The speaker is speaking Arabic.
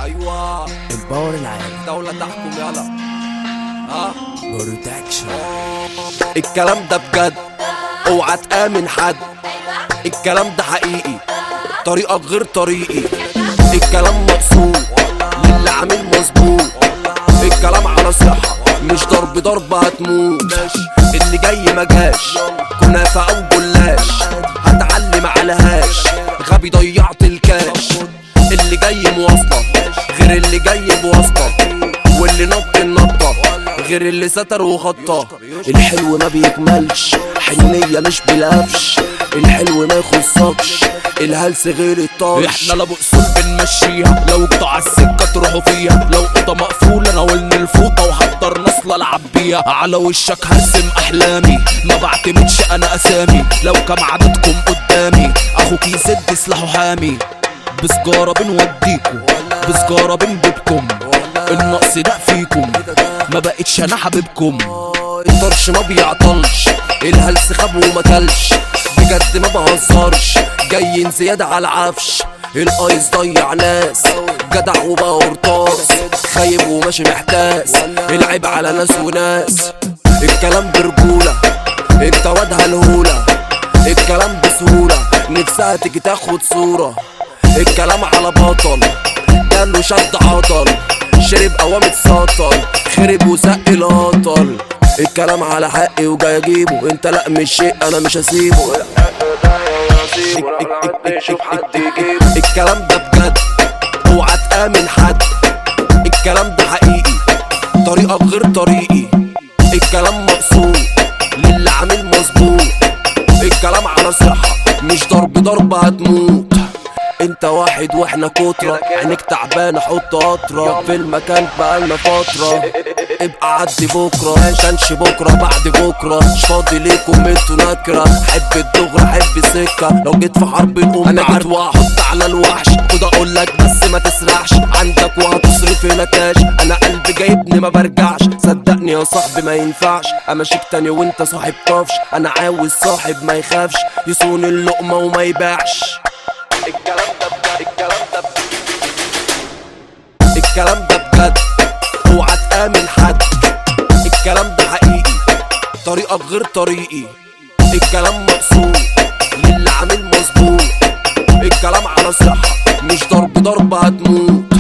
ايوه الباور العالي الدولة تحكم يلا. بروتكشن. الكلام ده بجد، اوعى تآمن حد. الكلام ده حقيقي، طريقك غير طريقي. الكلام مقصود للي عامل مظبوط. الكلام على صحة مش ضرب هتموت. اللي جاي مجاش كنافة او جلاش، هتعلم عليهاش غبي ضيعت الكاش. اللي جاي مواصلة غير اللي جاي بواسطة، واللي نط النطة غير اللي ستر وخطة. الحلو ما بيكملش، حنية مش بلفش. الحلو ما يخصكش، الهلس غير الطرش. احنا لا بأصول بنمشيها، لو قطع السكة تروحوا فيها. لو اوضة مقفولة ناولني الفوطة وحضر نصلة العب بيها. على وشك هرسم احلامي، ما بعتمدش انا اسامي. لو كام عددكم قدامي اخوك يسد سلاحه حامي. بسجارة بنوديكم، بسجارة بنجيبكم. النقص ده فيكم، ما بقتش انا حبيبكم. الطرش ما بيعطلش، الهلس خاب وما كلش. بجد ما بهزرش، جايين زيادة على العفش. الايس ضيع ناس، جدع وبقى قرطاس. خايب وماشي محتاس، العيب على ناس وناس. الكلام برجولة، انت وادها الهولة. الكلام بسهولة، نفسها تيجي تاخد صورة. الكلام على بطل، جاله شد عضل. شرب قوامة سطل، خرب وسق الهطل. الكلام على حقي وجاي اجيبه، انت لا مش شيء انا مش هسيبه. الكلام ده بجد، اوعى تآمن حد. الكلام ده حقيقي، طريقك غير طريقي. الكلام مقصود للي عامل مظبوط. الكلام على صحة مش ضرب هتموت. انت واحد واحنا كترة، عينيك تعبانة حط قطرة. في المكان بقالنا فترة، ابقى عدي بكرة. كانش بكرة بعد بكرة، مش فاضي ليكم انتوا نكرة. حب الدغرة حب سكة، لو جيت في حرب نقوم. انا جيت واحط على الوحش، خد اقولك بس ما تسرحش. عندك وهتصرف هنا كاش، انا قلبي جايبني ما برجعش. صدقني يا صاحبي ما ينفعش امشيك تاني وانت صاحب طفش. انا عاوز صاحب ما يخافش، يصون اللقمة وما يبيعش. الكلام ده بجد، اوعى تآمن حد. الكلام ده حقيقي، طريقك غير طريقي. الكلام مقصود للي عامل مظبوط. الكلام على صحة مش ضرب هتموت.